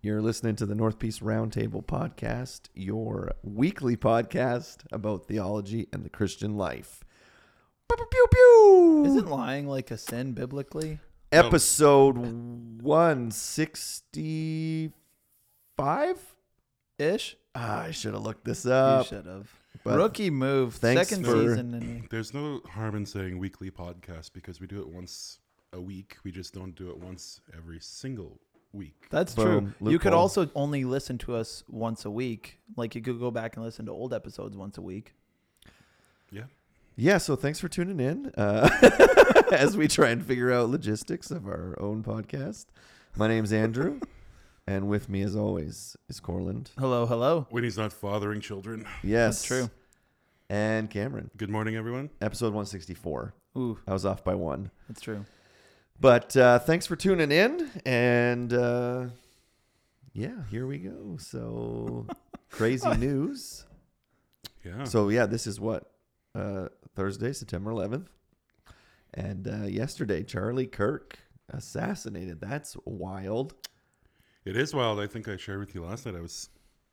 You're listening to the North Peace Roundtable podcast, your weekly podcast about theology and the Christian life. Pew, pew, pew. Isn't lying like a sin biblically? Episode 165? Ish? I should have looked this You up. should have. but Rookie move. thanks Second for- season. And There's no harm in saying weekly podcast because we do it once a week. We just don't do it once every single week. that's Boom. true. You could Loophole. also only listen to us once a week. Like you could go back and listen to old episodes once a week. Yeah. Yeah, so thanks for tuning in as we try and figure out logistics of our own podcast. My name's Andrew, and with me, as always, is Corland. Hello, hello. When he's not fathering children. Yes. That's true. And Cameron. Good morning, everyone. Episode 164. Ooh, I was off by one. that's true. But thanks for tuning in. And yeah, here we go. So crazy news. Yeah. So yeah, this is what? Thursday, September 11th. And yesterday, Charlie Kirk assassinated. That's wild. It is wild. I think I shared with you last night. I was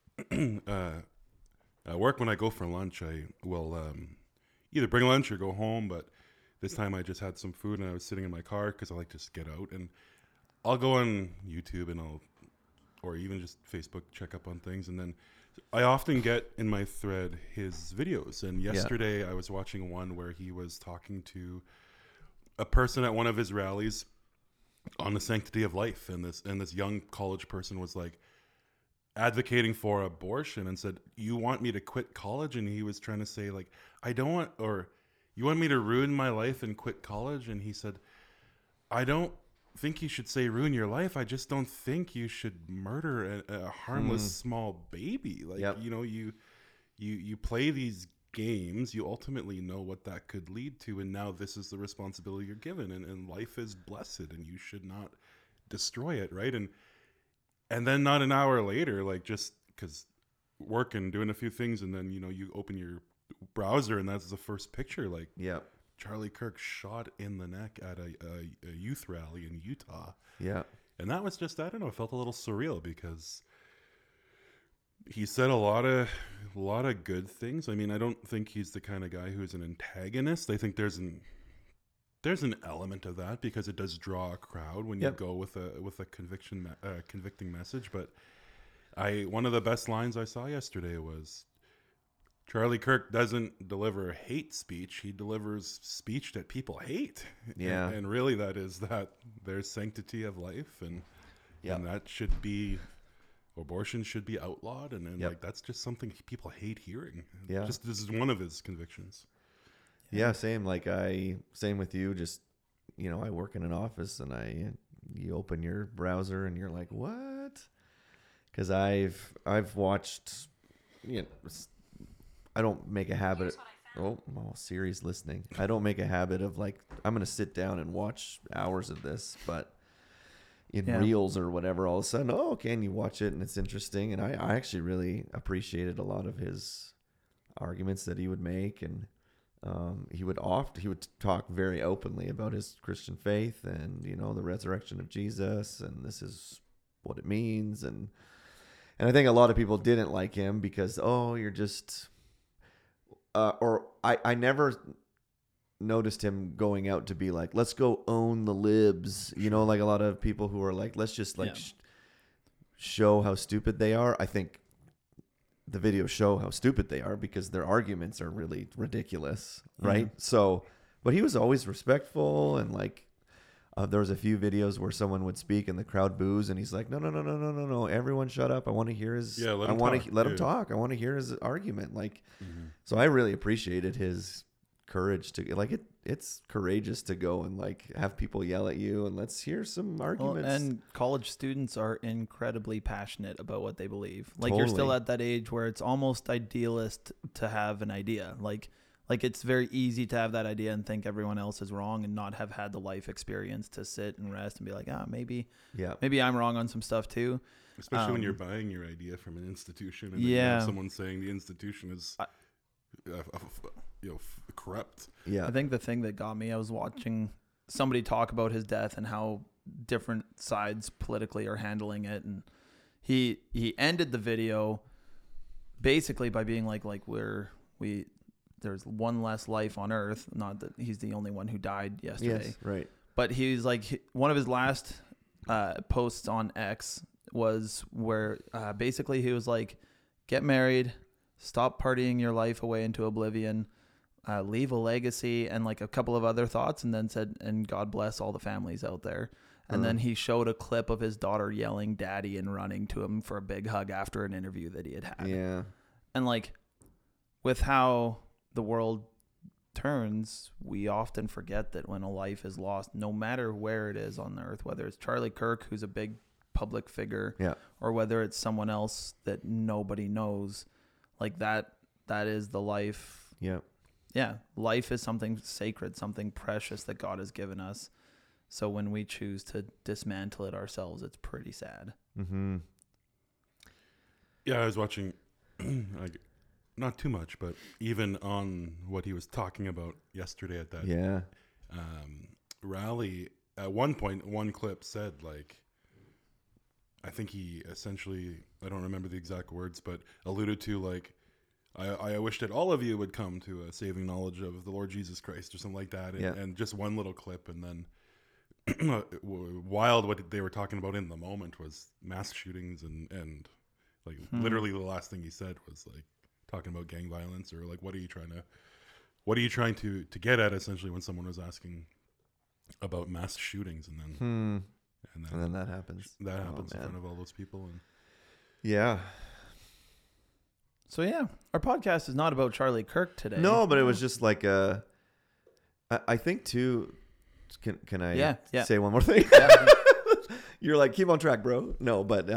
at work when I go for lunch. I will either bring lunch or go home. But this time I just had some food and I was sitting in my car because I like to just get out. And I'll go on YouTube and or even just Facebook, check up on things. And then I often get in my thread his videos. And yesterday I was watching one where he was talking to a person at one of his rallies on the sanctity of life, and this young college person was like advocating for abortion and said, "You want me to quit college?" And he was trying to say like, "I don't want," or "You want me to ruin my life and quit college?" And he said, "I don't think you should say ruin your life. I just don't think you should murder a harmless small baby. Like, Yep. you know, you play these games, you ultimately know what that could lead to, and now this is the responsibility you're given, and life is blessed and you should not destroy it, right?" And then not an hour later, like just because work and doing a few things, and then you open your browser and that's the first picture, like Yeah. Charlie Kirk shot in the neck at a youth rally in Utah. Yeah. And that was just, I don't know, it felt a little surreal because he said a lot of good things. I mean, I don't think he's the kind of guy who's an antagonist. I think there's an element of that because it does draw a crowd when you go with a convicting message. But one of the best lines I saw yesterday was, Charlie Kirk doesn't deliver hate speech. He delivers speech that people hate. Yeah. And really that is that there's sanctity of life and that should be, abortion should be outlawed. And like, that's just something people hate hearing. Yeah. Just, this is one of his convictions. Yeah, same. Same with you. Just, I work in an office and you open your browser and you're like, what? Because I've watched, I don't make a habit. Siri's listening. I don't make a habit of like, I'm going to sit down and watch hours of this, but in Reels or whatever, all of a sudden, and you watch it and it's interesting. And I actually really appreciated a lot of his arguments that he would make. And he would talk very openly about his Christian faith and, the resurrection of Jesus. And this is what it means. And I think a lot of people didn't like him because, you're just... I never noticed him going out to be like, let's go own the libs. Like a lot of people who are like, let's just show how stupid they are. I think the videos show how stupid they are because their arguments are really ridiculous, right? So, but he was always respectful and like, there was a few videos where someone would speak and the crowd boos and he's like, no, everyone shut up. I want to hear his, let him talk. I want to hear his argument. Like, so I really appreciated his courage to like, it's courageous to go and like have people yell at you and let's hear some arguments. Well, and college students are incredibly passionate about what they believe. Like Totally. You're still at that age where it's almost idealist to have an idea. Like it's very easy to have that idea and think everyone else is wrong and not have had the life experience to sit and rest and be like, maybe I'm wrong on some stuff too. Especially when you're buying your idea from an institution and then you have someone saying the institution is corrupt. Yeah. I think the thing that got me, I was watching somebody talk about his death and how different sides politically are handling it. And he ended the video basically by being like there's one less life on Earth. Not that he's the only one who died yesterday. Yes, right. But he's like, one of his last posts on X was where basically he was like, get married, stop partying your life away into oblivion, leave a legacy, and like a couple of other thoughts, and then said, and God bless all the families out there. And then he showed a clip of his daughter yelling daddy and running to him for a big hug after an interview that he had had. Yeah. And like, with how the world turns, we often forget that when a life is lost, no matter where it is on the earth, whether it's Charlie Kirk, who's a big public figure, or whether it's someone else that nobody knows, like that is the life. Yeah. Life is something sacred, something precious that God has given us. So when we choose to dismantle it ourselves, it's pretty sad. Mm-hmm. Yeah, I was watching, like, not too much, but even on what he was talking about yesterday at that rally, at one point, one clip said, like, I think he essentially, I don't remember the exact words, but alluded to, like, I wish that all of you would come to a saving knowledge of the Lord Jesus Christ or something like that. And just one little clip, and then wild what they were talking about in the moment was mass shootings and like literally the last thing he said was like talking about gang violence, or like what are you trying to get at, essentially, when someone was asking about mass shootings, and then that happens in front of all those people. And so our podcast is not about Charlie Kirk today. No, but it was just like I think too. Can I say one more thing? You're like, keep on track, bro. No, but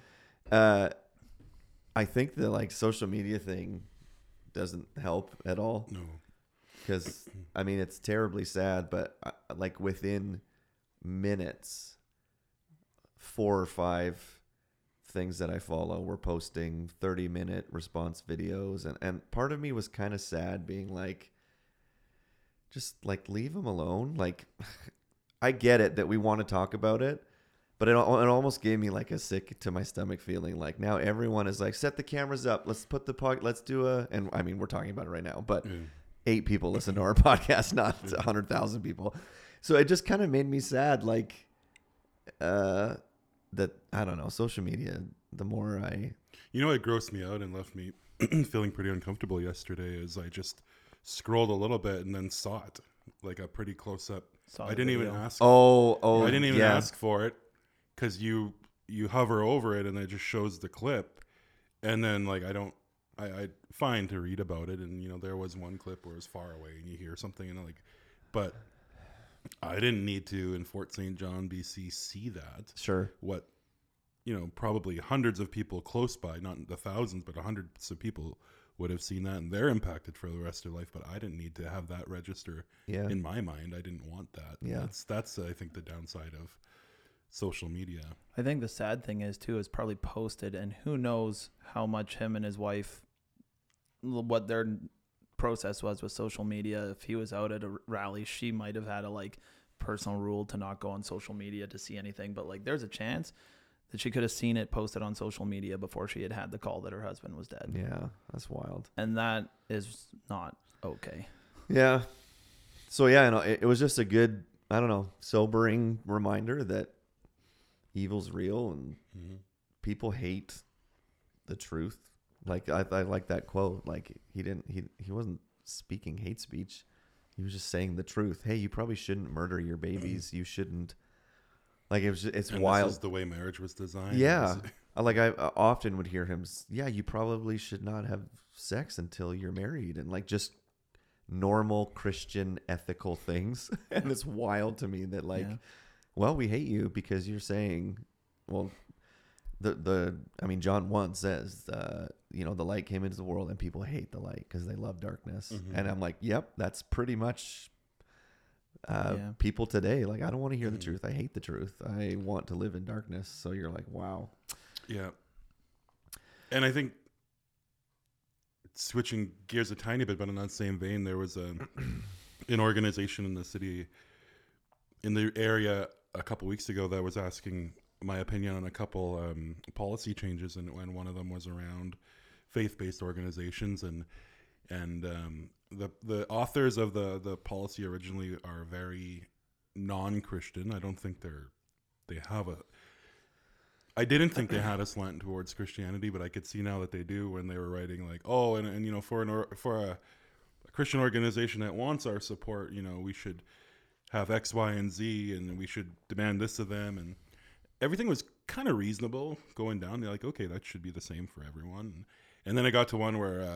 I think the like social media thing doesn't help at all. No, because I mean it's terribly sad, but like within minutes, 4 or 5 things that I follow were posting 30-minute response videos, and part of me was kind of sad, being like, just like leave them alone. Like, I get it that we want to talk about it, but it almost gave me like a sick to my stomach feeling. Like now everyone is like, set the cameras up, let's put let's do and I mean we're talking about it right now, but 8 people listen to our podcast, not 100,000 people. So it just kind of made me sad. Like that, I don't know, social media, the more it grossed me out and left me feeling pretty uncomfortable yesterday is I just scrolled a little bit and then saw it, like a pretty close up. I didn't even ask. I didn't even ask for it, because you hover over it and it just shows the clip, and then like I fine to read about it, and there was one clip where it was far away and you hear something and like, but I didn't need to in Fort St. John, BC, see that. Sure. What probably hundreds of people close by, not the thousands, but hundreds of people would have seen that, and they're impacted for the rest of their life. But I didn't need to have that register in my mind. I didn't want that. Yeah. That's I think the downside of social media. I think the sad thing is too, is probably posted, and who knows how much him and his wife, what their process was with social media. If he was out at a rally, she might have had a like personal rule to not go on social media to see anything, but like there's a chance that she could have seen it posted on social media before she had the call that her husband was dead. Yeah, that's wild. And that is not okay. Yeah. So yeah, it was just a good, I don't know, sobering reminder that evil's real and people hate the truth. Like I like that quote. Like he wasn't speaking hate speech. He was just saying the truth. Hey, you probably shouldn't murder your babies. You shouldn't. Like it's and wild. This is the way marriage was designed. Yeah. Like I often would hear him. Yeah, you probably should not have sex until you're married, and like just normal Christian ethical things. And it's wild to me that like, well, we hate you because you're saying, well, I mean, John 1 says, the light came into the world and people hate the light because they love darkness. And I'm like, yep, that's pretty much people today. Like, I don't want to hear the truth. I hate the truth. I want to live in darkness. So you're like, wow. Yeah. And I think switching gears a tiny bit, but in that same vein, there was an organization in the city, in the area a couple weeks ago that was asking my opinion on a couple policy changes, and when one of them was around faith-based organizations, and the authors of the policy originally are very non-Christian. I don't think they have a. I didn't think they had a slant towards Christianity, but I could see now that they do when they were writing like, oh, and you know, for a Christian organization that wants our support, you know, we should have X, Y, and Z, and we should demand this of them, and everything was kind of reasonable going down. They're like, okay, that should be the same for everyone. And then I got to one where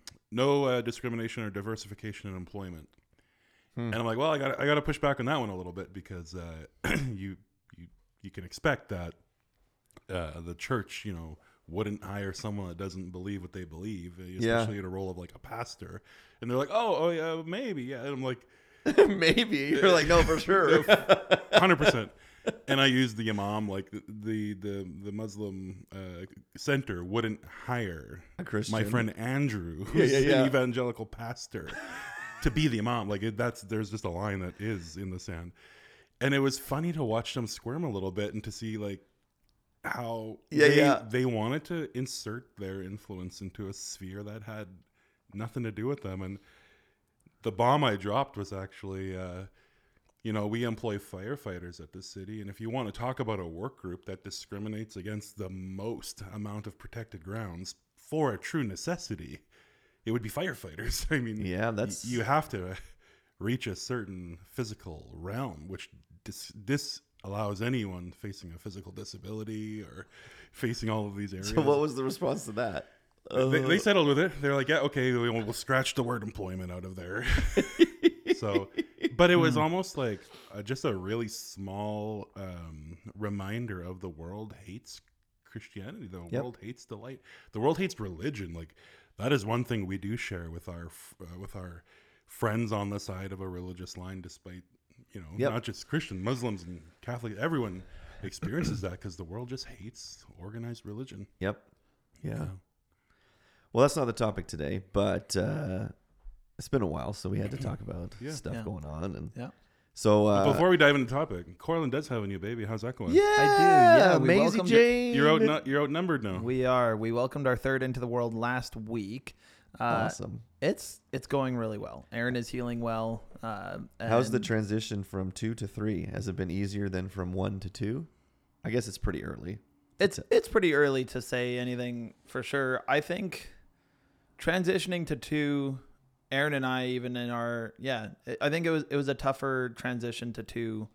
no discrimination or diversification in employment, and I'm like, well, I got to push back on that one a little bit, because you can expect that the church, you know, wouldn't hire someone that doesn't believe what they believe, especially in a role of like a pastor. And they're like, oh yeah, maybe, yeah. And I'm like, maybe. You're like, no, for sure, 100%. And I used the imam, like the Muslim center wouldn't hire a Christian. My friend Andrew, who's an evangelical pastor, to be the imam. Like there's just a line that is in the sand. And it was funny to watch them squirm a little bit and to see like how they wanted to insert their influence into a sphere that had nothing to do with them. And the bomb I dropped was actually, you know, we employ firefighters at this city, and if you want to talk about a work group that discriminates against the most amount of protected grounds for a true necessity, it would be firefighters. I mean, you have to reach a certain physical realm, which disallows anyone facing a physical disability or facing all of these areas. So what was the response to that? They settled with it. They're like, yeah, okay, we'll scratch the word employment out of there. So, but it was almost like just a really small reminder of the world hates Christianity. The world hates the light. The world hates religion. Like that is one thing we do share with our friends on the side of a religious line, despite, you know, not just Christian, Muslims and Catholic, everyone experiences that because the world just hates organized religion. Yep. Yeah. Well, that's not the topic today, but it's been a while, so we had to talk about stuff going on. And so before we dive into the topic, Corlin does have a new baby. How's that going? Yeah, I do. Yeah, Maisie Jane. You're outnumbered now. We are. We welcomed our third into the world last week. Awesome. It's going really well. Aaron is healing well. How's the transition from 2 to 3? Has it been easier than from 1 to 2? I guess it's pretty early. It's pretty early to say anything for sure. I think transitioning to 2, Aaron and I, even in our I think it was a tougher transition to 2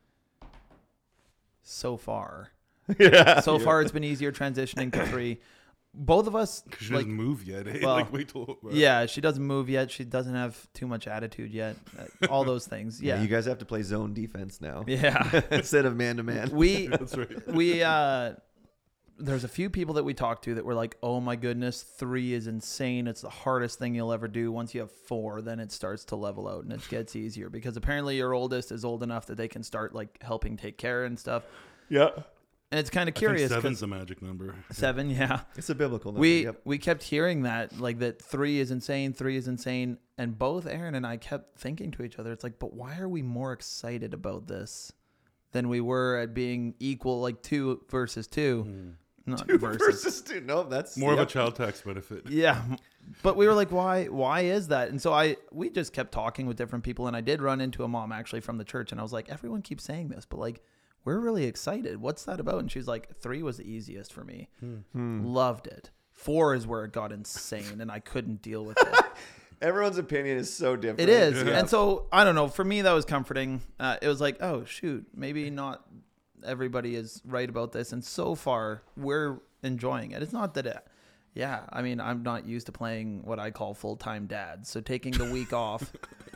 so far. Far it's been easier transitioning to 3. Both of us, she doesn't move yet. Well, like wait till, she doesn't move yet. She doesn't have too much attitude yet. All those things. Yeah, you guys have to play zone defense now. Yeah, instead of man to man. That's right. There's a few people that we talked to that were like, "Oh my goodness, 3 is insane. It's the hardest thing you'll ever do. Once you have 4, then it starts to level out and it gets easier because apparently your oldest is old enough that they can start like helping take care and stuff." Yeah. And it's kind of curious. 7's the magic number. 7, yeah. It's a biblical number. We kept hearing that, like that 3 is insane, 3 is insane. And both Aaron and I kept thinking to each other, it's like, but why are we more excited about this than we were at being equal, like 2 versus 2? Not 2 versus 2. No, that's more of a child tax benefit. Yeah. But we were like, why is that? And so we just kept talking with different people. And I did run into a mom actually from the church. And I was like, everyone keeps saying this, but like, we're really excited. What's that about? And she's like, 3 was the easiest for me. Loved it. 4 is where it got insane and I couldn't deal with it. Everyone's opinion is so different. It is. Yeah. And so, I don't know. For me, that was comforting. It was like, oh, shoot. Maybe not everybody is right about this. And so far, we're enjoying it. It's not that I mean, I'm not used to playing what I call full-time dad. So taking the week off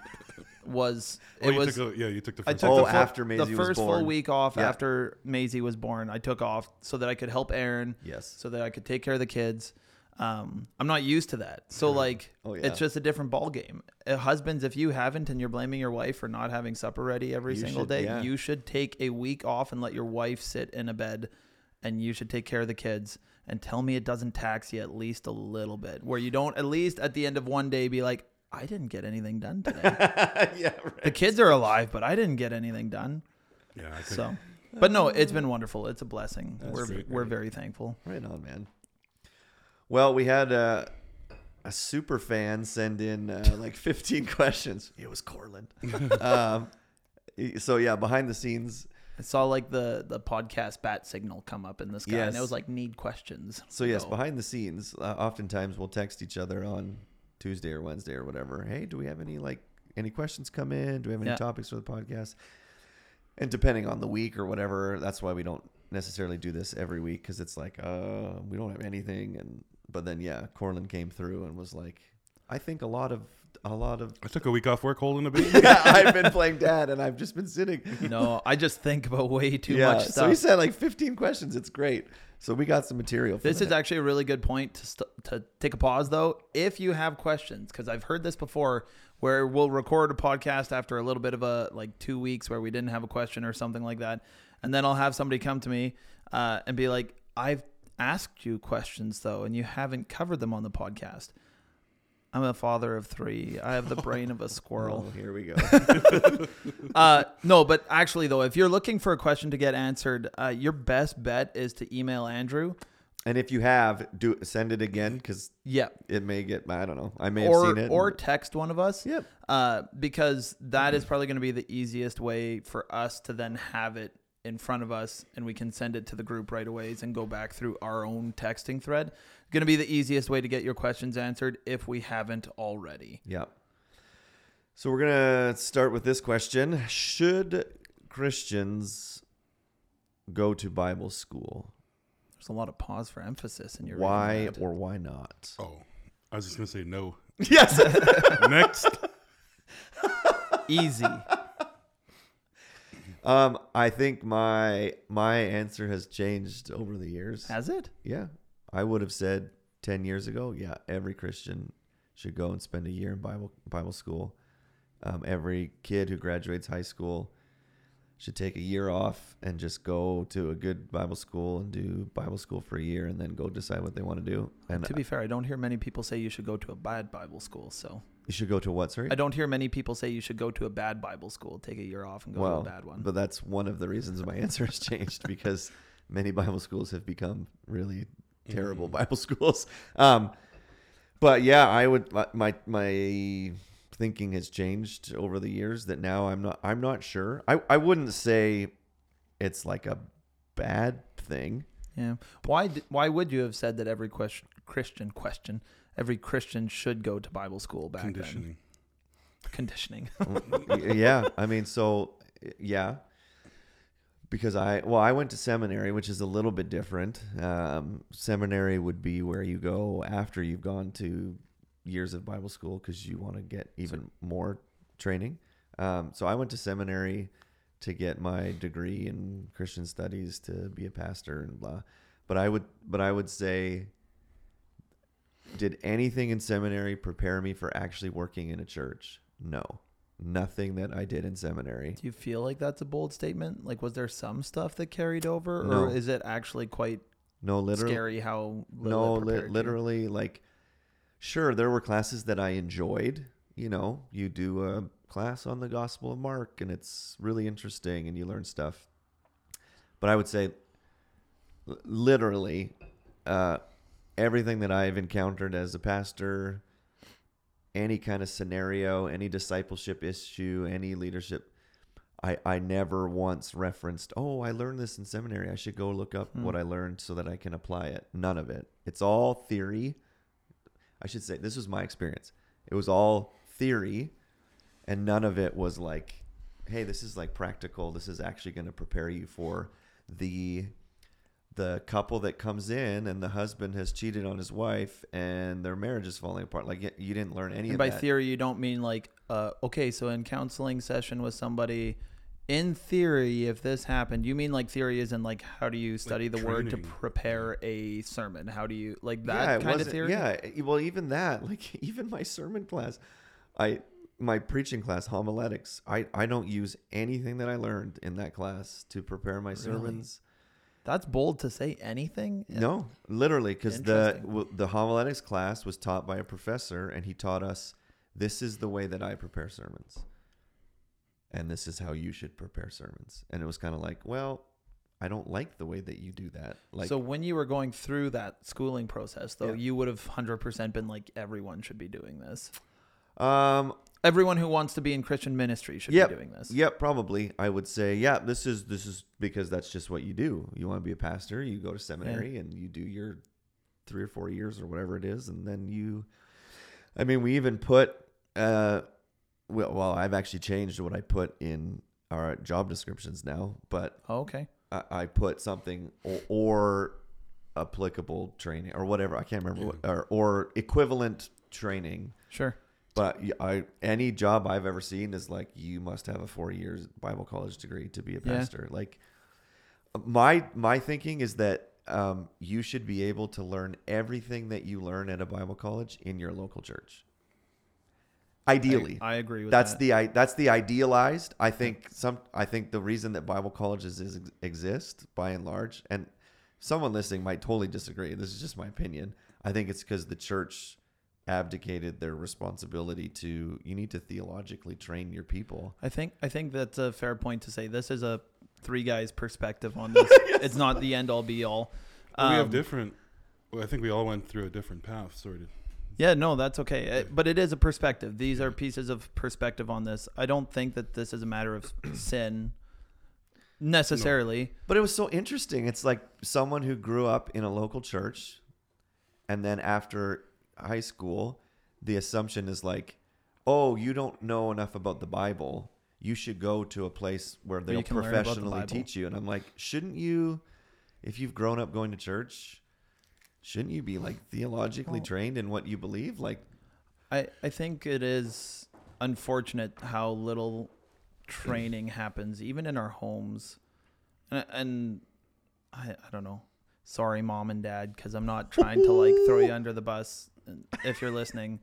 was you took the first after Maisie was born. The first full week off after Maisie was born, I took off so that I could help Aaron. Yes. So that I could take care of the kids. I'm not used to that. So it's just a different ball game. Husbands, if you haven't and you're blaming your wife for not having supper ready every single day, you should take a week off and let your wife sit in a bed and you should take care of the kids and tell me it doesn't tax you at least a little bit where you don't at least at the end of one day be like, I didn't get anything done today. Yeah, right. The kids are alive, but I didn't get anything done. Yeah, But no, it's been wonderful. It's a blessing. That's We're very thankful. Right on, man. Well, we had a super fan send in like 15 questions. It was Corland. So yeah, behind the scenes. I saw like the podcast bat signal come up in the sky, Yes. and it was like need questions. So yes, behind the scenes, oftentimes we'll text each other on Tuesday or Wednesday or whatever. Hey, do we have any questions come in? Do we have any topics for the podcast? And depending on the week or whatever, that's why we don't necessarily do this every week, because it's like we don't have anything. But then Corland came through and was like, I think a lot of. I took a week off work holding a baby. Yeah, I've been playing dad and I've just been sitting. No, I just think about way too much stuff. So he said like 15 questions. It's great. So we got some material. This is actually a really good point to take a pause, though. If you have questions, because I've heard this before, where we'll record a podcast after a little bit of a 2 weeks where we didn't have a question or something like that, and then I'll have somebody come to me and be like, "I've asked you questions though, and you haven't covered them on the podcast." I'm a father of 3. I have the brain of a squirrel. Oh, here we go. No, but actually, though, if you're looking for a question to get answered, your best bet is to email Andrew. And if you have, send it again, because it may get, I don't know. I may have seen it. Or text one of us. Yep. Because that is probably going to be the easiest way for us to then have it in front of us, and we can send it to the group right away and go back through our own texting thread. Going to be the easiest way to get your questions answered if we haven't already. Yep. So we're going to start with this question. Should Christians go to Bible school? There's a lot of pause for emphasis in your why or why not? Oh, I was just going to say no. Yes. Next. Easy. I think my answer has changed over the years. Has it? Yeah. I would have said 10 years ago, every Christian should go and spend a year in Bible school. Every kid who graduates high school should take a year off and just go to a good Bible school and do Bible school for a year and then go decide what they want to do. And to be fair, I don't hear many people say you should go to a bad Bible school. So you should go to what, sorry? I don't hear many people say you should go to a bad Bible school, take a year off and go to a bad one. But that's one of the reasons my answer has changed, because many Bible schools have become really terrible Bible schools. But yeah, I would, my thinking has changed over the years, that now I'm not sure. I wouldn't say it's like a bad thing. Yeah. Why would you have said that every every Christian should go to Bible school back then? Conditioning. Yeah. I mean, so yeah. Because I went to seminary, which is a little bit different. Seminary would be where you go after you've gone to years of Bible school, because you want to get even more training. So I went to seminary to get my degree in Christian studies to be a pastor and blah. But I would say, did anything in seminary prepare me for actually working in a church? No. Nothing that I did in seminary. Do you feel like that's a bold statement? Like, was there some stuff that carried over, No. or is it actually quite scary how literally, like, sure, there were classes that I enjoyed. You know, you do a class on the Gospel of Mark and it's really interesting and you learn stuff. But I would say literally everything that I've encountered as a pastor, any kind of scenario, any discipleship issue, any leadership, I never once referenced, I learned this in seminary, I should go look up what I learned so that I can apply it. None of it. It's all theory. I should say, this was my experience. It was all theory, and none of it was like, hey, this is like practical. This is actually going to prepare you for the couple that comes in and the husband has cheated on his wife and their marriage is falling apart. Like, you didn't learn any of that. And by theory, you don't mean like, okay, so in counseling session with somebody, in theory, if this happened, you mean like theory isn't like, how do you study the word to prepare a sermon? How do you, like that kind of theory? Yeah, well, even that, like even my sermon class, my preaching class, homiletics, I don't use anything that I learned in that class to prepare my sermons. That's bold to say anything. No, literally, because the homiletics class was taught by a professor, and he taught us, this is the way that I prepare sermons, and this is how you should prepare sermons. And it was kind of like, well, I don't like the way that you do that. Like, so when you were going through that schooling process, though, Yeah. you would have 100% been like, everyone should be doing this. um, Everyone who wants to be in Christian ministry should Yep. be doing this. Yep, probably. I would say, yeah, this is because that's just what you do. You want to be a pastor, you go to seminary and you do your 3 or 4 years or whatever it is, and then we even put well, I've actually changed what I put in our job descriptions now, but Oh, okay. I put something or applicable training or whatever. I can't remember what or equivalent training. Sure. But any job I've ever seen is like, you must have a 4 years Bible college degree to be a pastor. Like, my thinking is that you should be able to learn everything that you learn at a Bible college in your local church. Ideally, I agree with that's that. that's the idealized. I think the reason that Bible colleges exist by and large, and someone listening might totally disagree. This is just my opinion. I think it's because the church abdicated their responsibility you need to theologically train your people. I think that's a fair point to say. This is a 3 guys perspective on this. It's not the end all be all. We have different. Well, I think we all went through a different path, sort of. Yeah, no, that's okay. But it is a perspective. These are pieces of perspective on this. I don't think that this is a matter of sin necessarily. No. But it was so interesting. It's like someone who grew up in a local church, and then after high school, the assumption is like, oh, you don't know enough about the Bible. You should go to a place where they'll professionally teach you. And I'm like, shouldn't you, if you've grown up going to church, shouldn't you be like theologically trained in what you believe? Like, I think it is unfortunate how little training happens, even in our homes. And I don't know. Sorry, mom and dad, because I'm not trying to like throw you under the bus if you're listening.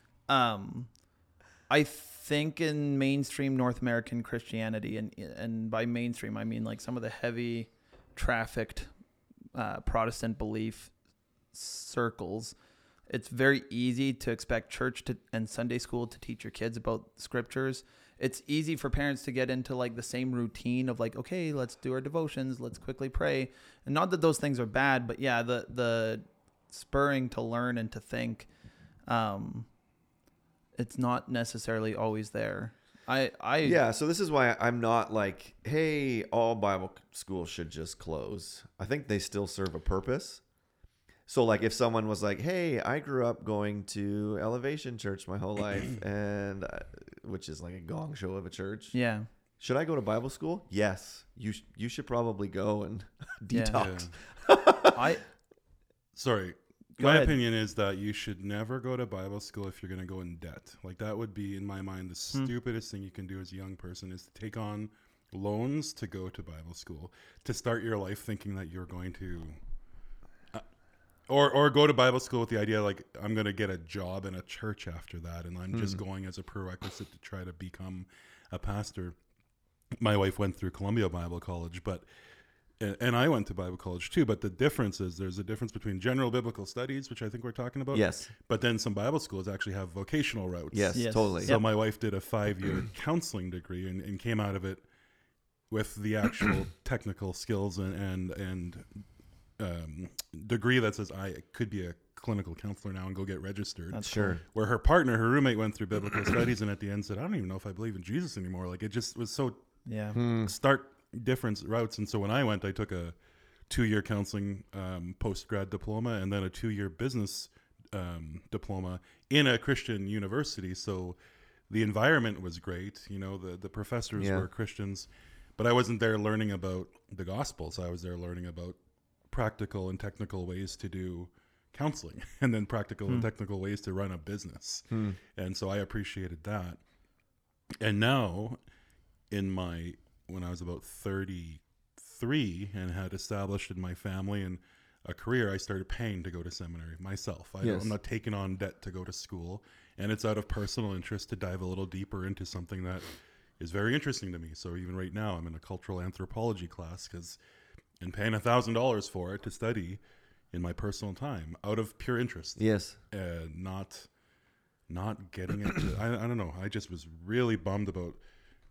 I think in mainstream North American Christianity, and by mainstream I mean like some of the heavy trafficked Protestant belief circles, it's very easy to expect church and Sunday school to teach your kids about scriptures. It's easy for parents to get into like the same routine of like, okay, let's do our devotions, let's quickly pray. And not that those things are bad, but yeah, the spurring to learn and to think, it's not necessarily always there. So this is why I'm not like, hey, all Bible schools should just close. I think they still serve a purpose. So like if someone was like, hey, I grew up going to Elevation Church my whole life, and which is like a gong show of a church. Yeah. Should I go to Bible school? Yes. You should probably go and detox. Yeah. Sorry. Go my ahead. opinion is that you should never go to Bible school if you're going to go in debt. Like that would be, in my mind, the stupidest thing you can do as a young person is to take on loans to go to Bible school, to start your life thinking that you're going to... Or go to Bible school with the idea like I'm going to get a job in a church after that, and I'm just going as a prerequisite to try to become a pastor. My wife went through Columbia Bible College, and I went to Bible college too. But the difference is there's a difference between general biblical studies, which I think we're talking about. Yes. But then some Bible schools actually have vocational routes. Yes, totally. So my wife did a 5-year counseling degree and came out of it with the actual technical skills and degree that says I could be a clinical counselor now and go get registered. That's Sure. Where her roommate went through biblical studies and at the end said, I don't even know if I believe in Jesus anymore. Like it just was so stark different routes. And so when I went, I took a 2-year counseling post-grad diploma and then a 2-year business diploma in a Christian university. So the environment was great. You know, the professors were Christians, but I wasn't there learning about the Gospels. I was there learning about practical and technical ways to do counseling and then practical and technical ways to run a business. And so I appreciated that. And now when I was about 33 and had established in my family and a career, I started paying to go to seminary myself. I'm not taking on debt to go to school, and it's out of personal interest to dive a little deeper into something that is very interesting to me. So even right now I'm in a cultural anthropology class and paying $1,000 for it to study in my personal time out of pure interest. Yes. Not getting it. I don't know. I just was really bummed about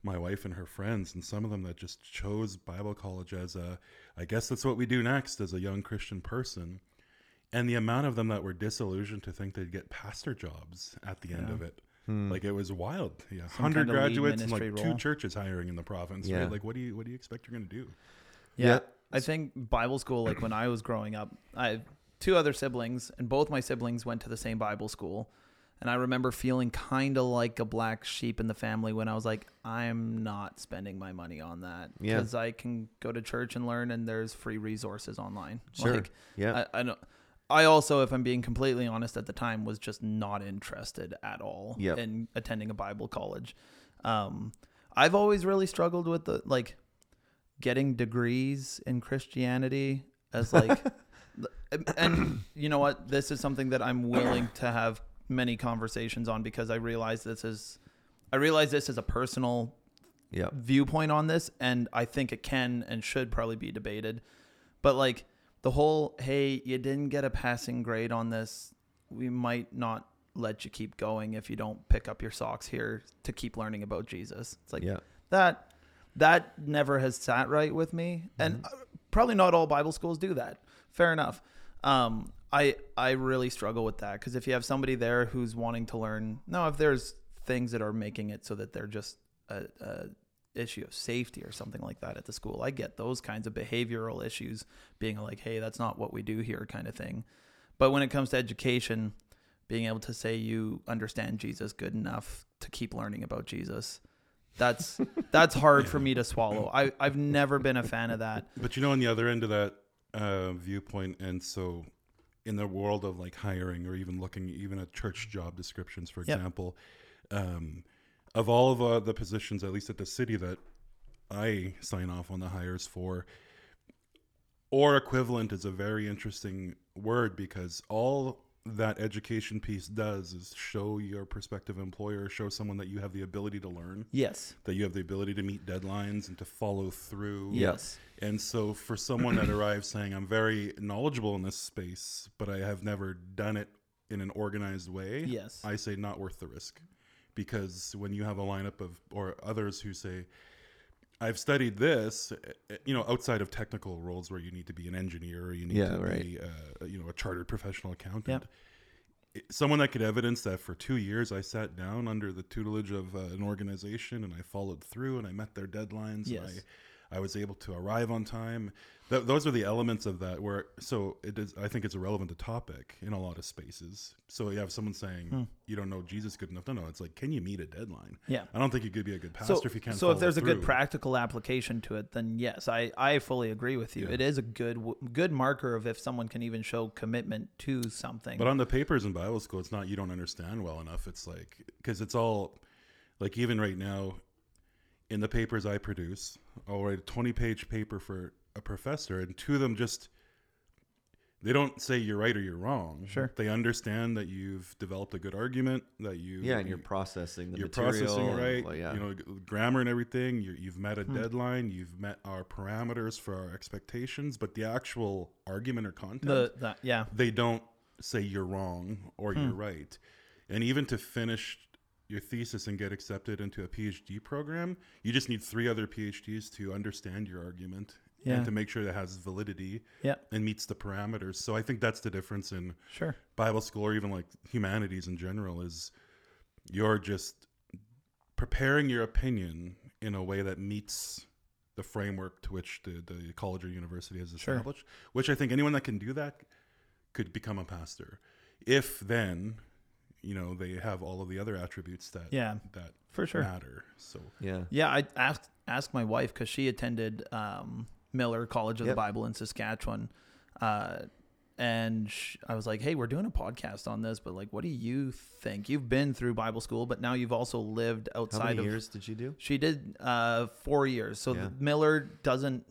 my wife and her friends, and some of them that just chose Bible college as I guess that's what we do next as a young Christian person. And the amount of them that were disillusioned to think they'd get pastor jobs at the end of it. Like it was wild. Yeah. 100 graduates and like role. 2 churches hiring in the province. Yeah. Right? Like what do you expect you're going to do? Yeah. I think Bible school, like when I was growing up, I have 2 other siblings, and both my siblings went to the same Bible school. And I remember feeling kind of like a black sheep in the family when I was like, I'm not spending my money on that because I can go to church and learn, and there's free resources online. Sure. Like, Yeah. I know. I also, if I'm being completely honest, at the time was just not interested at all in attending a Bible college. I've always really struggled with the like getting degrees in Christianity as like, and you know what? This is something that I'm willing to have many conversations on because I realize this is a personal viewpoint on this, and I think it can and should probably be debated. But like the whole, hey, you didn't get a passing grade on this, we might not let you keep going if you don't pick up your socks here to keep learning about Jesus. It's like that never has sat right with me, and probably not all Bible schools do that. Fair enough. I really struggle with that because if you have somebody there who's wanting to learn, if there's things that are making it so that they're just a issue of safety or something like that at the school, I get those kinds of behavioral issues being like, hey, that's not what we do here kind of thing. But when it comes to education, being able to say you understand Jesus good enough to keep learning about Jesus, that's hard for me to swallow. I've never been a fan of that. But on the other end of that viewpoint, and so in the world of like hiring or even looking even at church job descriptions, for example, of all of the positions, at least at the city that I sign off on the hires for, or equivalent is a very interesting word because all that education piece does is show your prospective employer, show someone that you have the ability to learn. Yes. That you have the ability to meet deadlines and to follow through. Yes. And so for someone that arrives saying, I'm very knowledgeable in this space, but I have never done it in an organized way, I say not worth the risk. Because when you have a lineup or others who say, I've studied this, outside of technical roles where you need to be an engineer or you need to be, a chartered professional accountant. Someone that could evidence that for 2 years I sat down under the tutelage of an organization and I followed through and I met their deadlines. Yes. And I was able to arrive on time. Those are the elements of that so it is. I think it's a relevant topic in a lot of spaces. So you have someone saying you don't know Jesus good enough. No, it's like, can you meet a deadline? Yeah. I don't think you could be a good pastor if you can't. So if there's through. a good practical application to it, then yes, I fully agree with you. Yeah. It is a good marker of if someone can even show commitment to something. But on the papers in Bible school, it's not you don't understand well enough. It's like because it's all like even right now. In the papers I produce, I'll write a 20-page paper for a professor, and 2 of them they don't say you're right or you're wrong. Sure. They understand that you've developed a good argument, that and you're processing the material. You're processing right, well, grammar and everything. You've met a deadline. You've met our parameters for our expectations, but the actual argument or content, they don't say you're wrong or you're right. And even to finish your thesis and get accepted into a PhD program, you just need 3 other PhDs to understand your argument and to make sure that it has validity and meets the parameters. So I think that's the difference in Bible school or even like humanities in general is you're just preparing your opinion in a way that meets the framework to which the college or university has established, which I think anyone that can do that could become a pastor. If then... they have all of the other attributes that for sure matter. So I asked my wife because she attended Miller College of the Bible in Saskatchewan, and I was like, "Hey, we're doing a podcast on this, but like, what do you think? You've been through Bible school, but now you've also lived outside." How many years did she do? She did 4 years. So Miller doesn't.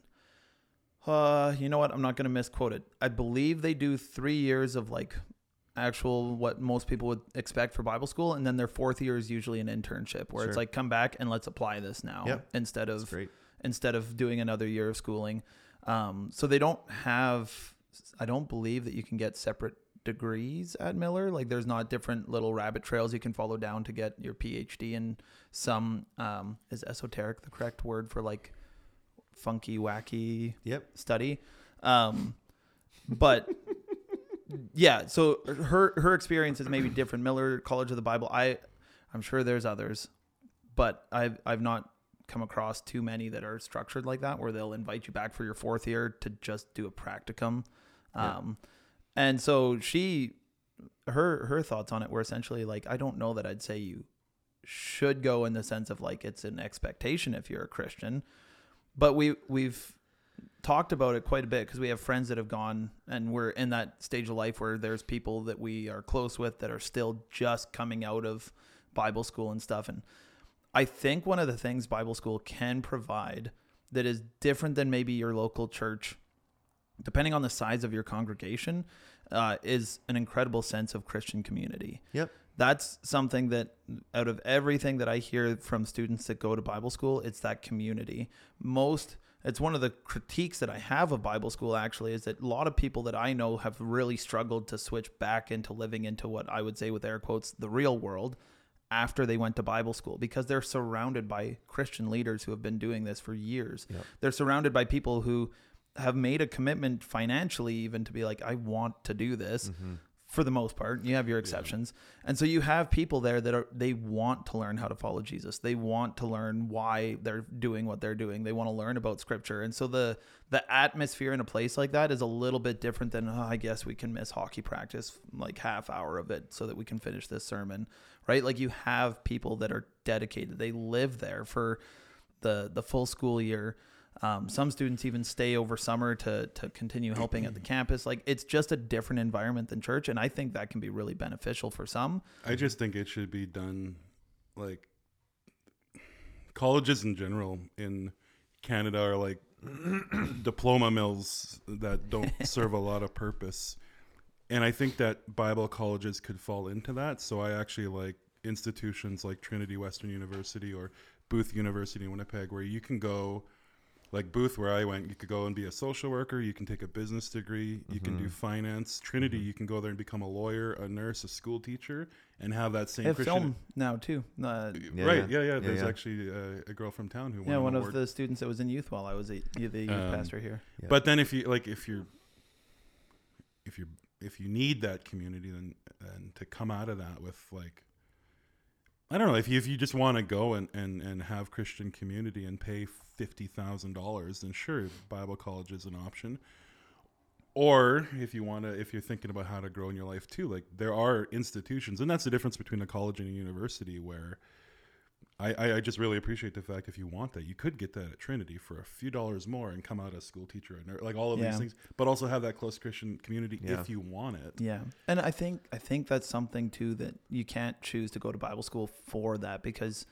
You know what? I'm not going to misquote it. I believe they do 3 years of like. Actual what most people would expect for Bible school, and then their 4th year is usually an internship where it's like come back and let's apply this now instead of doing another year of schooling. So they don't have, I don't believe that you can get separate degrees at Miller. Like there's not different little rabbit trails you can follow down to get your PhD in some, is esoteric the correct word for like funky, wacky study? But yeah, so her experience is maybe different. Miller College of the Bible. I'm sure there's others, but I've not come across too many that are structured like that, where they'll invite you back for your fourth year to just do a practicum. And so her thoughts on it were essentially like, I don't know that I'd say you should go in the sense of like it's an expectation if you're a Christian, but we've talked about it quite a bit because we have friends that have gone, and we're in that stage of life where there's people that we are close with that are still just coming out of Bible school and stuff. And I think one of the things Bible school can provide that is different than maybe your local church, depending on the size of your congregation, is an incredible sense of Christian community. Yep. That's something that out of everything that I hear from students that go to Bible school, it's that community. It's one of the critiques that I have of Bible school actually, is that a lot of people that I know have really struggled to switch back into living into what I would say with air quotes, the real world, after they went to Bible school, because they're surrounded by Christian leaders who have been doing this for years. Yep. They're surrounded by people who have made a commitment financially even to be like, I want to do this. For the most part. You have your exceptions. And so you have people there that they want to learn how to follow Jesus. They want to learn why they're doing what they're doing. They want to learn about scripture. And so the atmosphere in a place like that is a little bit different than, I guess we can miss hockey practice, like half hour of it so that we can finish this sermon, right? Like you have people that are dedicated. They live there for the full school year. Some students even stay over summer to continue helping at the campus. Like it's just a different environment than church. And I think that can be really beneficial for some. I just think it should be done like colleges in general in Canada are like diploma mills that don't serve a lot of purpose. And I think that Bible colleges could fall into that. So I actually like institutions like Trinity Western University or Booth University in Winnipeg, where you can go. Like Booth, where I went, you could go and be a social worker. You can take a business degree. You can do finance. Trinity, you can go there and become a lawyer, a nurse, a school teacher, and have that same Christian. Film now too. Right? Yeah. There's actually a girl from town who won an one award. of the students that was in youth while I was the youth pastor here. Yeah. But then if you need that community, then to come out of that with like, I don't know, if you just want to go and have Christian community and pay $50,000, then sure, Bible college is an option. Or if you're thinking about how to grow in your life too, like there are institutions, and that's the difference between a college and a university, where I just really appreciate the fact if you want that, you could get that at Trinity for a few dollars more and come out a school teacher and like all of these things, but also have that close Christian community if you want it. Yeah. And I think that's something too, that you can't choose to go to Bible school for that, because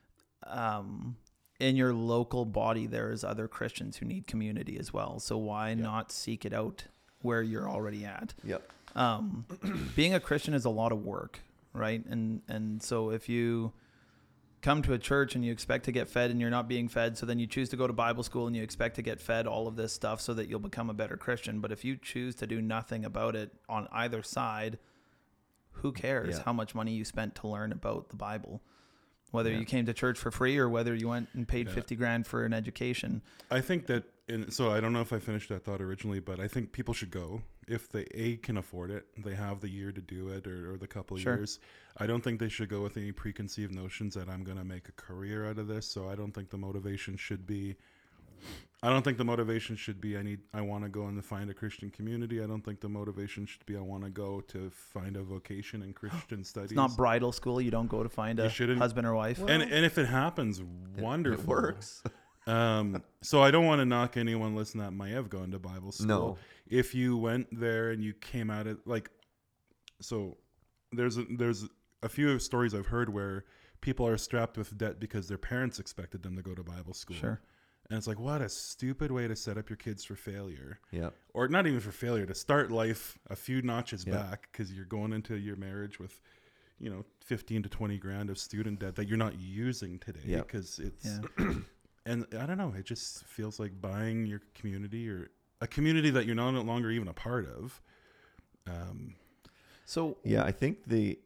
in your local body, there is other Christians who need community as well. So why not seek it out where you're already at? Yep. Being a Christian is a lot of work, right? And so if you come to a church and you expect to get fed and you're not being fed, so then you choose to go to Bible school and you expect to get fed all of this stuff so that you'll become a better Christian. But if you choose to do nothing about it on either side, who cares how much money you spent to learn about the Bible? Whether you came to church for free or whether you went and paid $50,000 for an education. I think that, so I don't know if I finished that thought originally, but I think people should go if they can afford it. They have the year to do it, or the couple of years. I don't think they should go with any preconceived notions that I'm going to make a career out of this. So I don't think the motivation should be, I want to go and find a Christian community. I don't think the motivation should be, I want to go to find a vocation in Christian studies. It's not bridal school. You don't go to find a husband or wife. Well, and if it happens, wonderful. It works. So I don't want to knock anyone listening that might have gone to Bible school. No. If you went there and you came at it like, so there's a few stories I've heard where people are strapped with debt because their parents expected them to go to Bible school. Sure. And it's like, what a stupid way to set up your kids for failure. Yeah. Or not even for failure, to start life a few notches back, because you're going into your marriage with, 15 to 20 grand of student debt that you're not using today, because it's, and I don't know, it just feels like buying your community, or a community that you're no longer even a part of. So Yeah, I think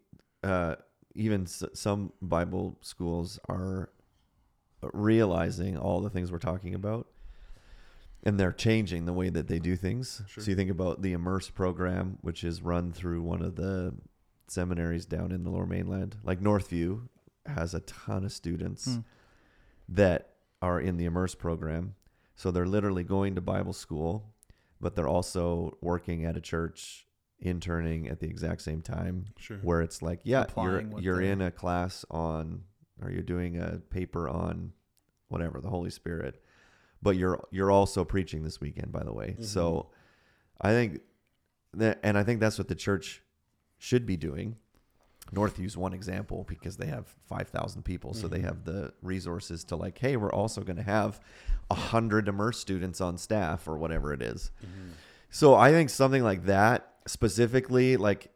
even some Bible schools are realizing all the things we're talking about, and they're changing the way that they do things. Sure. So you think about the Immerse program, which is run through one of the seminaries down in the Lower Mainland. Like Northview has a ton of students that are in the Immerse program. So they're literally going to Bible school, but they're also working at a church, interning at the exact same time. Sure. Where it's like, yeah, Applying what you're they're- in a class on, or you're doing a paper on whatever, the Holy Spirit, but you're also preaching this weekend, by the way. So I think and I think that's what the church should be doing. Northview's one example because they have 5,000 people. So they have the resources to like, hey, we're also going to have 100 Immerse students on staff or whatever it is. So I think something like that specifically, like,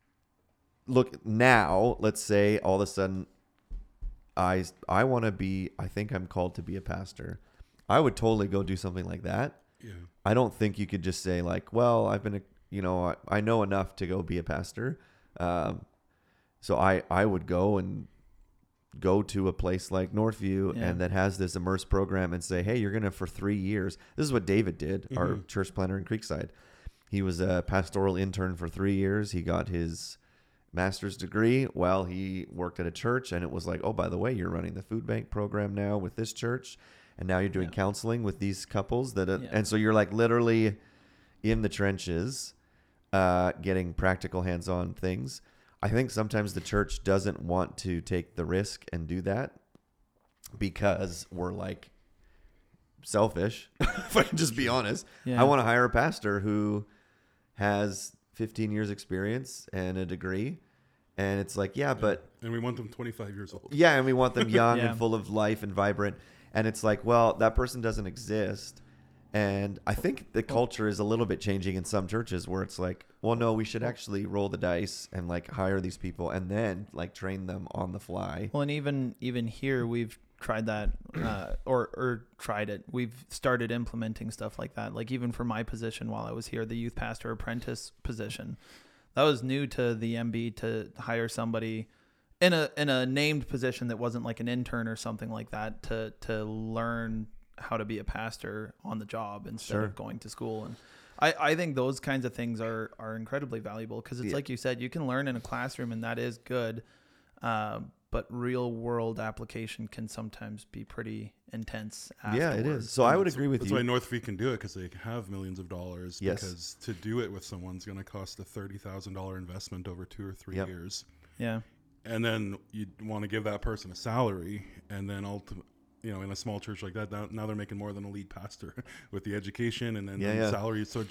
look now, let's say all of a sudden I think I'm called to be a pastor. I would totally go do something like that. Yeah. I don't think you could just say like, well, I know enough to go be a pastor. So I would go to a place like Northview and that has this Immerse program and say, hey, you're going to, for 3 years. This is what David did, our church planner in Creekside. He was a pastoral intern for 3 years. He got his master's degree while he worked at a church. And it was like, oh, by the way, you're running the food bank program now with this church. And now you're doing counseling with these couples and so you're like literally in the trenches, getting practical hands-on things. I think sometimes the church doesn't want to take the risk and do that because we're like selfish. If I can just be honest, I want to hire a pastor who has 15 years experience and a degree. And it's like, but And we want them 25 years old. yeah, and we want them young and full of life and vibrant. And it's like, well, that person doesn't exist. And I think the culture is a little bit changing in some churches where it's like, well, no, we should actually roll the dice and like hire these people and then like train them on the fly. Well, and even here we've tried that or tried it. We've started implementing stuff like that. Like even for my position while I was here, the youth pastor apprentice position, that was new to the MB to hire somebody in a named position that wasn't like an intern or something like that to learn how to be a pastor on the job instead of going to school. And I think those kinds of things are incredibly valuable because it's like you said, you can learn in a classroom and that is good. But real world application can sometimes be pretty intense afterwards. Yeah, it is. So I would agree with That's you. why Northview can do it because they have millions of dollars. Yes. Because to do it with someone's going to cost a $30,000 investment over 2 or 3 years. Yeah. And then you want to give that person a salary, and then in a small church like that, now they're making more than a lead pastor with the education and then the salary. So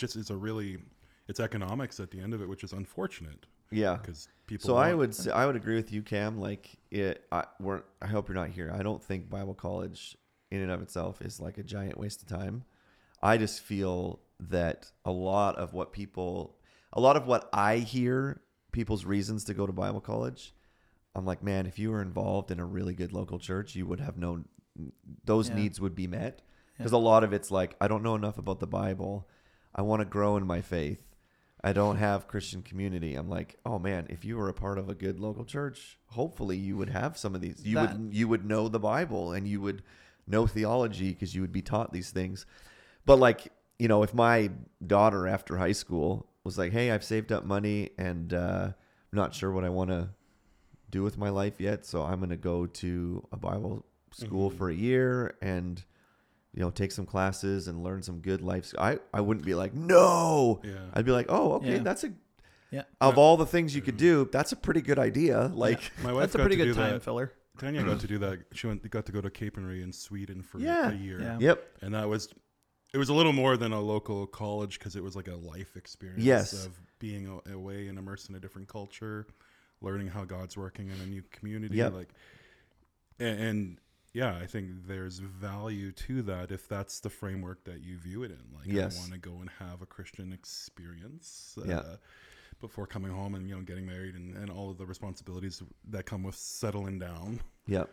it's economics at the end of it, which is unfortunate. Yeah. Because people. So I would agree with you, Cam. Like I hope you're not here. I don't think Bible college in and of itself is like a giant waste of time. I just feel that a lot of what I hear people's reasons to go to Bible college, I'm like, man, if you were involved in a really good local church, you would have known those needs would be met. Because a lot of it's like, I don't know enough about the Bible. I want to grow in my faith. I don't have Christian community. I'm like, oh man, if you were a part of a good local church, hopefully you would have some of these. You would know the Bible and you would know theology because you would be taught these things. But like, if my daughter after high school was like, hey, I've saved up money and I'm not sure what I want to do with my life yet, so I'm going to go to a Bible school for a year and take some classes and learn some good life. I wouldn't be like, no. Yeah. I'd be like, oh, okay, Yeah. of all the things you could do, that's a pretty good idea. Like, My wife That's a got pretty to good do time that. filler. Tanya got to do that. She got to go to Capernwray in Sweden for a year. Yeah. yep. And it was a little more than a local college because it was like a life experience Yes. of being away and immersed in a different culture, learning how God's working in a new community. Yep. And yeah, I think there's value to that if that's the framework that you view it in. Like, Yes. I want to go and have a Christian experience before coming home and getting married and all of the responsibilities that come with settling down. Yep.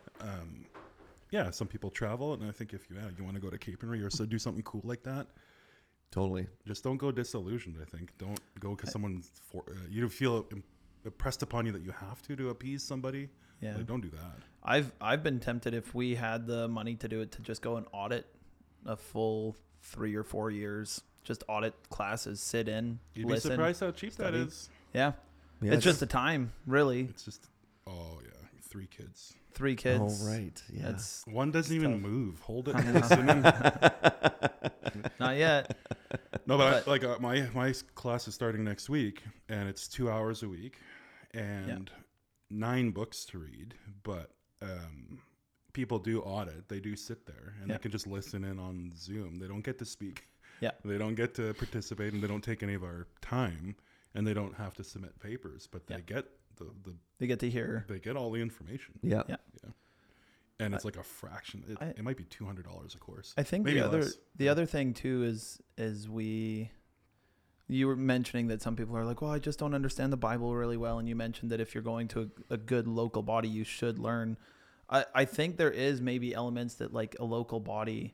Some people travel, and I think if you want to go to Capernwray or so do something cool like that, Totally. just don't go disillusioned. I think don't go because someone's you feel pressed upon you that you have to appease somebody. Yeah. Like, don't do that. I've been tempted, if we had the money to do it, to just go and audit a full 3 or 4 years, just audit classes, sit in, You'd listen, be surprised how cheap study. that is. Yeah. Yeah, It's just the time, really. It's just, 3 kids. 3 kids. Oh, right. Yeah. It's One doesn't even tough. move. Hold it. I And know. listen in. not yet. No, but my class is starting next week, and it's 2 hours a week, and 9 books to read. But people do audit; they do sit there, and they can just listen in on Zoom. They don't get to speak. Yeah, they don't get to participate, and they don't take any of our time, and they don't have to submit papers. But they get they get to hear. they get all the information. Yeah. And it's like a fraction. It might be $200 a course. I think maybe the other thing too is you were mentioning that some people are like, well, I just don't understand the Bible really well, and you mentioned that if you're going to a good local body, you should learn. I think there is maybe elements that, like, a local body,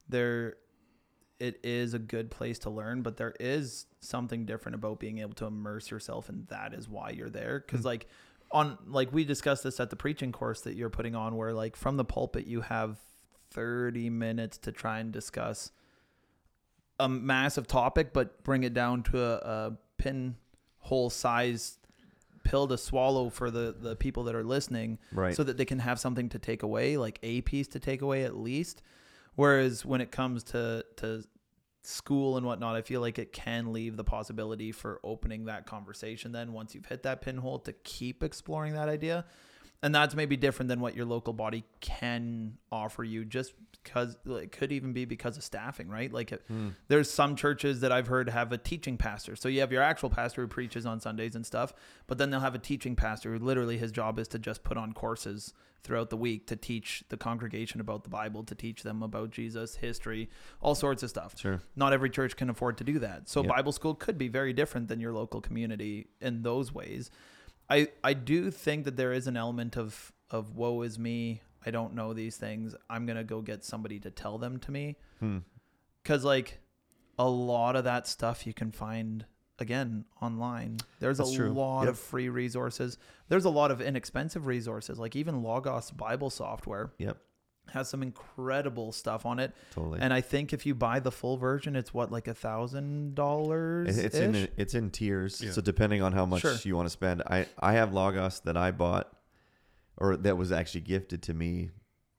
it is a good place to learn, but there is something different about being able to immerse yourself, and that is why you're there. Because we discussed this at the preaching course that you're putting on, where, like, from the pulpit you have 30 minutes to try and discuss a massive topic, but bring it down to a pinhole size pill to swallow for the people that are listening, Right. so that they can have something to take away, like a piece to take away at least. Whereas when it comes to school and whatnot, I feel like it can leave the possibility for opening that conversation then, once you've hit that pinhole, to keep exploring that idea. And that's maybe different than what your local body can offer you, just because it could even be because of staffing, right? Like there's some churches that I've heard have a teaching pastor. So you have your actual pastor who preaches on Sundays and stuff, but then they'll have a teaching pastor who literally his job is to just put on courses throughout the week to teach the congregation about the Bible, to teach them about Jesus, history, all sorts of stuff. Sure. Not every church can afford to do that. So Yep. Bible school could be very different than your local community in those ways. I do think that there is an element of woe is me. I don't know these things. I'm going to go get somebody to tell them to me. Because, like, a lot of that stuff you can find, again, online. There's That's true. lot of free resources. There's a lot of inexpensive resources. Like, even Logos Bible software Yep. has some incredible stuff on it. Totally. And I think if you buy the full version, it's like $1,000. It's in tiers. Yeah. So depending on how much Sure. you want to spend, I have Logos that I bought, or that was actually gifted to me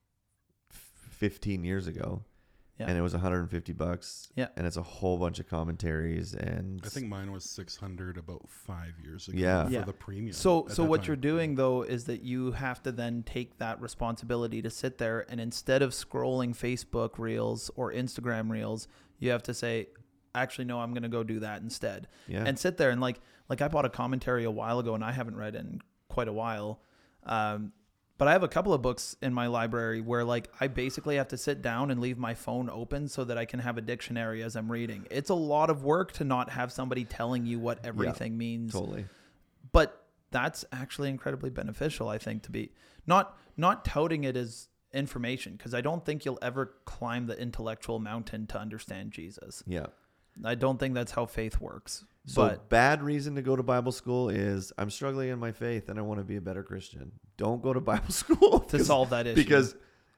15 years ago. Yeah. And it was $150. Yeah. And it's a whole bunch of commentaries, and I think mine was $600 about 5 years ago. Yeah. For Yeah. the premium. So at that what time. you're doing though is that you have to then take that responsibility to sit there, and instead of scrolling Facebook Reels or Instagram Reels, you have to say, actually, no, I'm going to go do that instead. Yeah. And sit there and like I bought a commentary a while ago and I haven't read it in quite a while. But I have a couple of books in my library where like I basically have to sit down and leave my phone open so that I can have a dictionary as I'm reading. It's a lot of work to not have somebody telling you what everything means. Totally. But that's actually incredibly beneficial, I think, to be not touting it as information, because I don't think you'll ever climb the intellectual mountain to understand Jesus. Yeah. I don't think that's how faith works. So But bad reason to go to Bible school is I'm struggling in my faith and I want to be a better Christian. Don't go to Bible school to solve that issue. because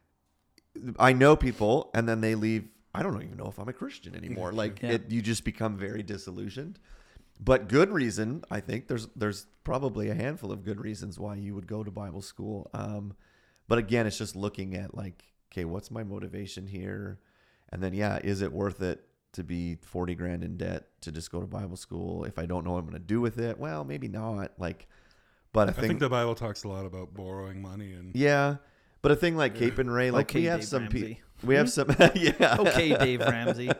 I know people and then they leave. I don't even know if I'm a Christian anymore. Like Yeah. you just become very disillusioned. But good reason, I think there's probably a handful of good reasons why you would go to Bible school. But again, it's just looking at like, okay, what's my motivation here? And then, is it worth it to be 40 grand in debt to just go to Bible school? If I don't know what I'm going to do with it, well, maybe not. But I think the Bible talks a lot about borrowing money and but a thing like Cape and Ray, like Okay, we have Dave some Ramsey. we have some, Okay, Dave Ramsey.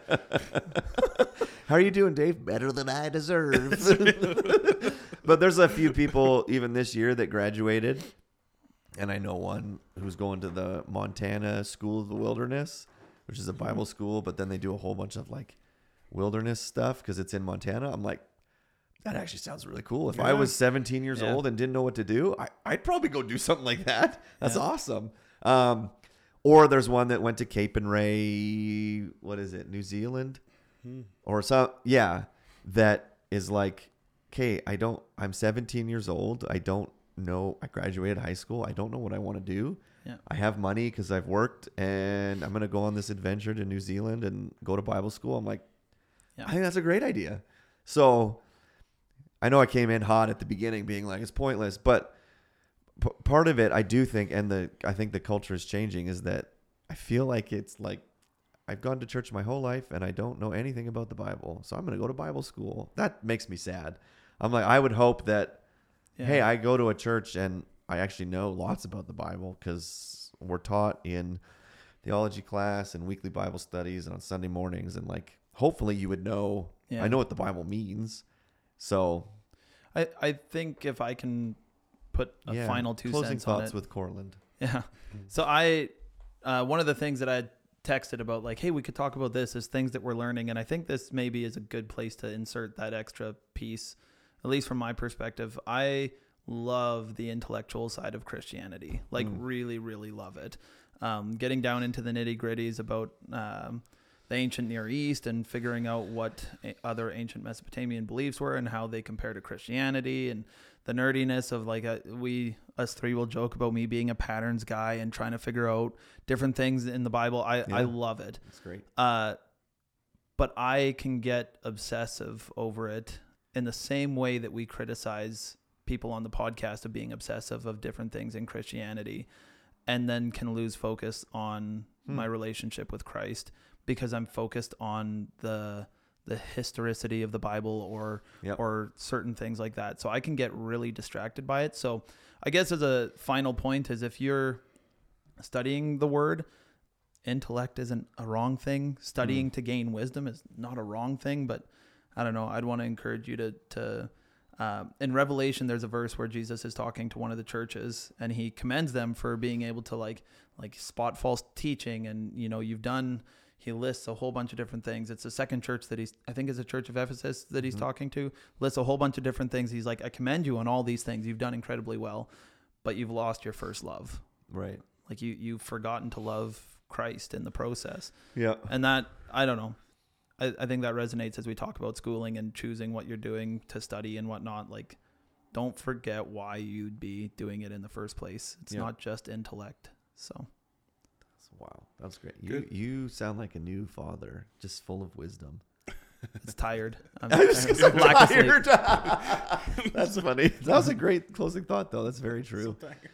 How are you doing, Dave? Better than I deserve. But there's a few people even this year that graduated, and I know one who's going to the Montana School of the Wilderness, which is a Bible school, but then they do a whole bunch of like wilderness stuff because it's in Montana. I'm like, that actually sounds really cool. If I was 17 years Yeah. old and didn't know what to do, I'd probably go do something like that. That's Yeah. awesome. Or there's one that went to Cape and Ray, what is it, New Zealand? Or some, that is like okay, I'm 17 years old. I don't know. I graduated high school. I don't know what I want to do. Yeah. I have money because I've worked, and I'm going to go on this adventure to New Zealand and go to Bible school. I'm like, Yeah. I think that's a great idea. So I know I came in hot at the beginning being like, it's pointless, but part of it, I do think, and I think the culture is changing, is that I feel like it's like, I've gone to church my whole life and I don't know anything about the Bible. So I'm going to go to Bible school. That makes me sad. I'm like, I would hope that, hey, I go to a church and I actually know lots about the Bible because we're taught in theology class and weekly Bible studies and on Sunday mornings. And like, hopefully you would know, I know what the Bible means. So I think if I can put a final 2 closing cents on thoughts it. with Cortland. Yeah. So one of the things that I texted about, like, hey, we could talk about this, is things that we're learning. And I think this maybe is a good place to insert that extra piece, at least from my perspective. I love the intellectual side of Christianity, like really, really love it. Getting down into the nitty gritties about the ancient Near East and figuring out what other ancient Mesopotamian beliefs were and how they compare to Christianity, and the nerdiness of like us three will joke about me being a patterns guy and trying to figure out different things in the Bible. I love it. It's great. But I can get obsessive over it in the same way that we criticize people on the podcast of being obsessive of different things in Christianity, and then can lose focus on my relationship with Christ because I'm focused on the historicity of the Bible or certain things like that. So I can get really distracted by it. So I guess as a final point is, if you're studying the word, intellect isn't a wrong thing. Studying to gain wisdom is not a wrong thing, but I don't know. I'd want to encourage you to in Revelation, there's a verse where Jesus is talking to one of the churches and he commends them for being able to like spot false teaching. And, he lists a whole bunch of different things. It's the second church that I think is the church of Ephesus that he's talking to, lists a whole bunch of different things. He's like, I commend you on all these things. You've done incredibly well, but you've lost your first love. Right. Like you've forgotten to love Christ in the process. Yeah. And that, I don't know. I think that resonates as we talk about schooling and choosing what you're doing to study and whatnot. Like, don't forget why you'd be doing it in the first place. It's not just intellect. So. Wow, that's great. You sound like a new father, just full of wisdom. It's tired. I'm tired. That's funny. That was a great closing thought, though. That's very true.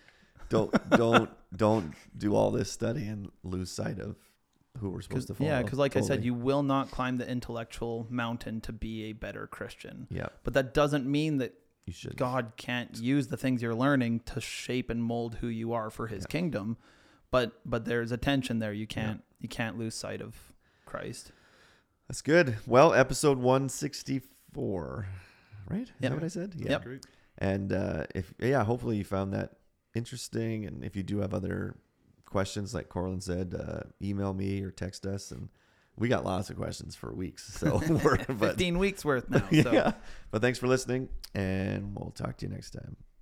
Don't do all this study and lose sight of who we're supposed to follow. Yeah, because like I said, you will not climb the intellectual mountain to be a better Christian. Yeah, but that doesn't mean that you should. God can't use the things you're learning to shape and mold who you are for His kingdom. But there's a tension there. You can't lose sight of Christ. That's good. Well, episode 164, right? Is that what I said? Yeah. Yep. Great. And hopefully you found that interesting. And if you do have other questions, like Corlin said, email me or text us. And we got lots of questions for weeks. So 15 weeks worth now. So. Yeah. But thanks for listening, and we'll talk to you next time.